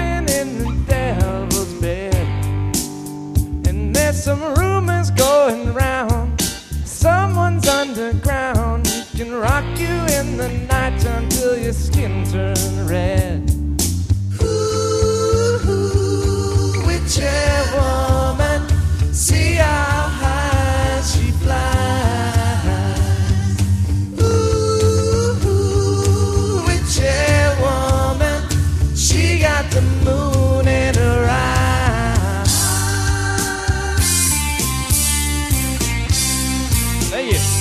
sleeping in the devil's bed. And there's some rumors going round, someone's underground. He can rock you in the night until your skin turns red. Ooh, witchy woman, see how high she flies. Ooh, witchy woman, she got the moon in her eyes. Thank you.